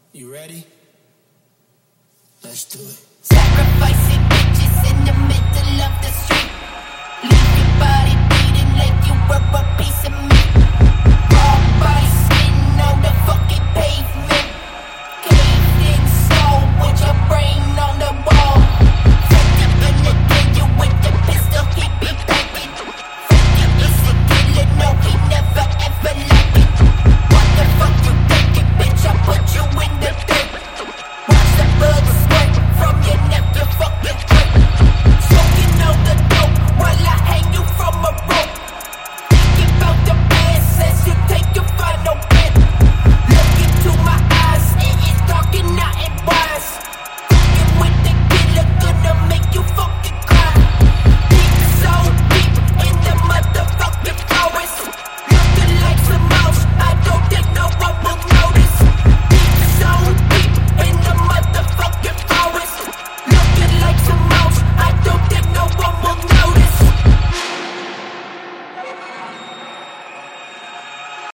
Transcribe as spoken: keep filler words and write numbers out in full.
You ready? Let's do it. Sacrificing bitches in the middle of the street. Leave your body bleeding like you were a piece of meat.